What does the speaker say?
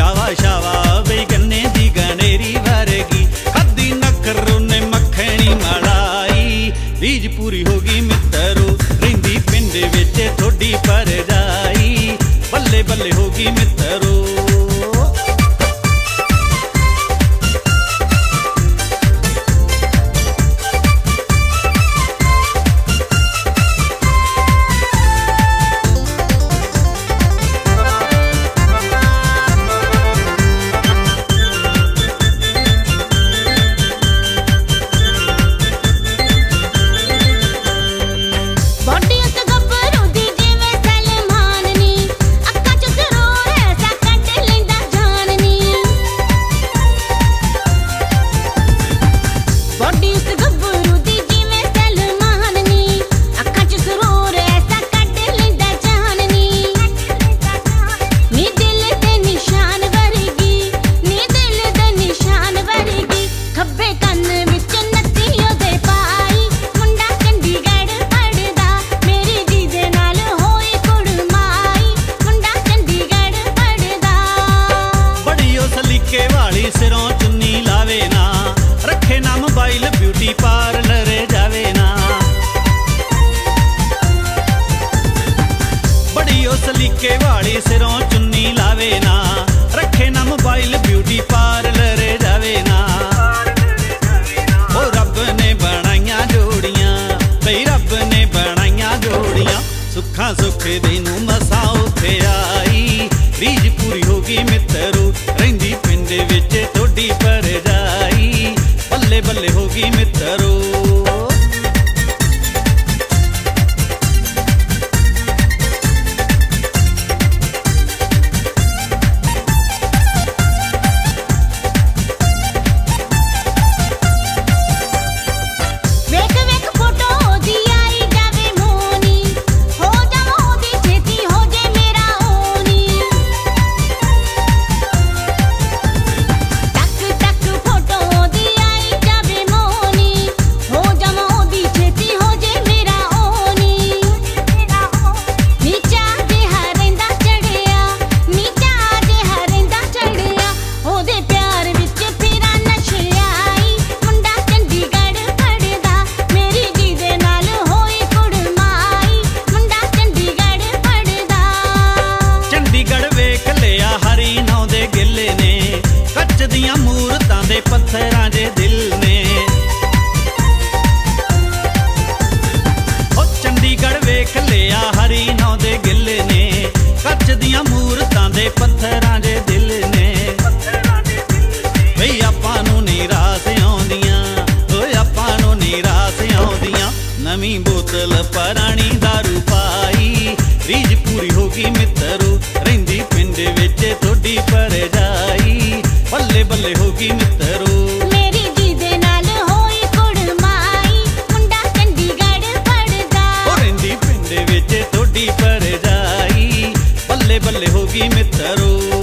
शावा शावा वे गन्ने दी गनेरी वर्गी खादी नखरों ने मखनी मलाई रीझ पूरी होगी मित्रो रहिंदी पिंड विच थोड़ी परजाई बल्ले बल्ले होगी मित्रो। सिरों चुन्नी लावे ना रखे ना मोबाइल ब्यूटी पार्लर जावे ना बड़ी ओ सलीके वाली सिरों चुन्नी लावे ना रखे ना मोबाइल ब्यूटी पार्लर जावे ना। ओ रब ने बनाइया जोड़ियां बई रब ने बनाइया जोड़ियां सुखा सुख देनू मसा उथे आई रीझ पूरी होगी मित्रो रहिंदी पिंड विच थोड़ी परजाई बल्ले बल्ले होगी मित्रो। मूरतां दे पत्थरां दे दिल ने ओ चंडीगढ़ वेख लिया हरी नौ दे गिल ने कच्छ दियां मूरतां दे पत्थरां दे दिल ने बई आपां नूं निराश आउंदियां ओए आपां नूं निराश आउंदियां नवीं बोतल पुरानी दारू पाई रीझ पूरी होगी मित्रो रहिंदी पिंड विच थोड़ी परजाई बल्ले बल्ले होगी मित्रो। मेरी जी दे नाल होई कुड़माई मुंडा चंडीगढ़ पढ़दा रहिंदी पिंड विच थोड़ी परजाई बल्ले बल्ले होगी मित्रो।